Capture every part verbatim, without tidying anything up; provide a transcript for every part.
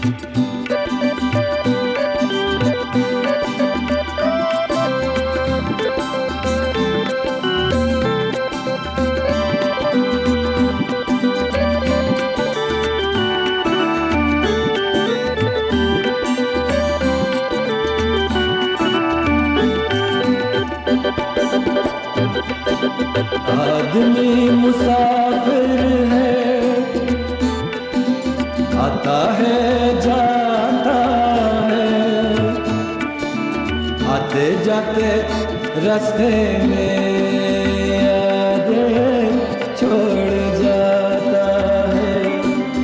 आदमी मुसाफिर है, आता है जाता है, आते जाते रास्ते में यादें छोड़ जाता है।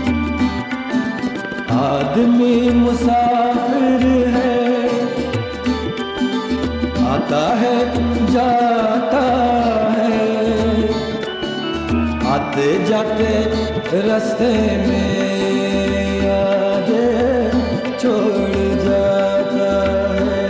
आदमी मुसाफिर है, आता है जाता है, आते जाते रास्ते में यादें छोड़ जाता है।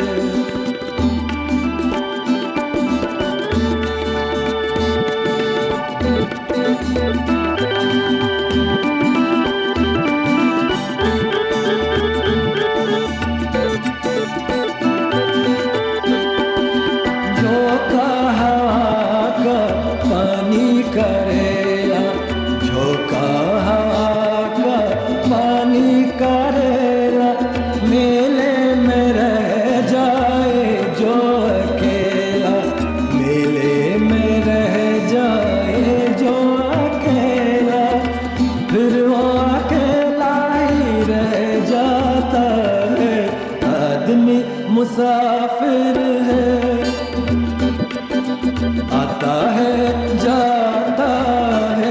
झोंका हवा का पानी करेगा, झोंका हवा का पानी करेगा, मेले में रह जाए जो अकेला, मेले में रह जाए जो अकेला, फिर वो अकेला ही रह जाता है। आदमी मुसाफिर है, आता है जाता है,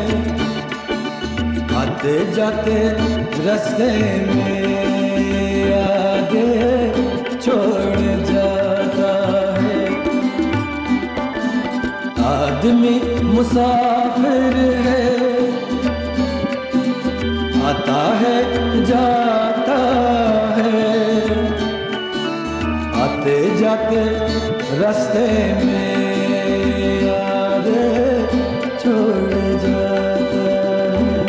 आते जाते रास्ते में यादें छोड़ जाता है। आदमी मुसाफिर है, आता है जाता है, आते जाते रास्ते में यादें छोड़ जाता है।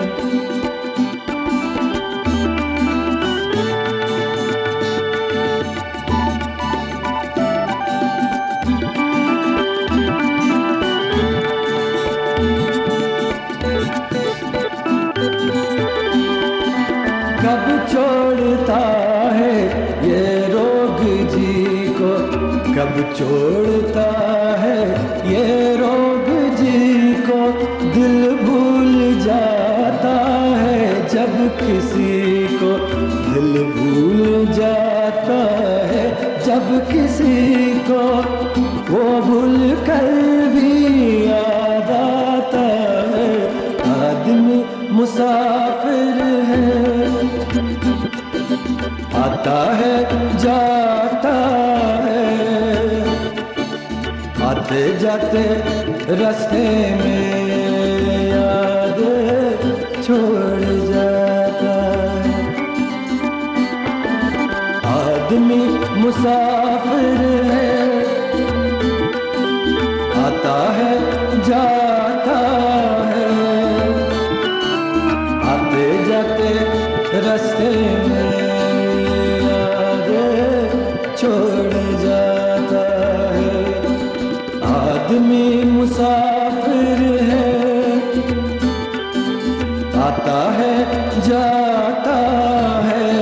कब छोड़ता है ये रोग जी को, कब छोड़ता है ये रोग जी को, दिल भूल जाता है जब किसी को, दिल भूल जाता है जब किसी को, वो भूल कर भी याद आता है। आदमी मुसाफिर है, आता है जाता है, आते जाते रास्ते में यादें छोड़ जाता है। आदमी मुसाफिर है, आता है जाता है, आते जाते रास्ते में यादें छोड़ जाता है। आदमी मुसाफिर है, आता है जाता है,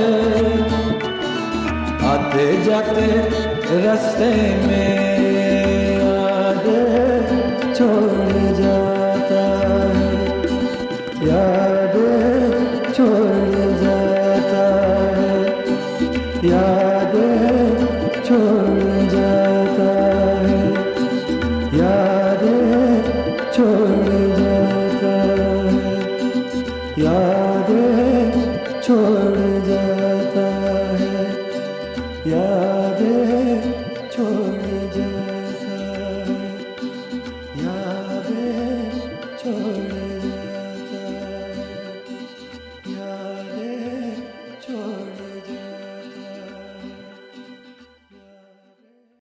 आते जाते रास्ते में यादें छोड़ जाता है, यादें छोड़ जाता है, यादें छोड़ जाता है, यादें छोड़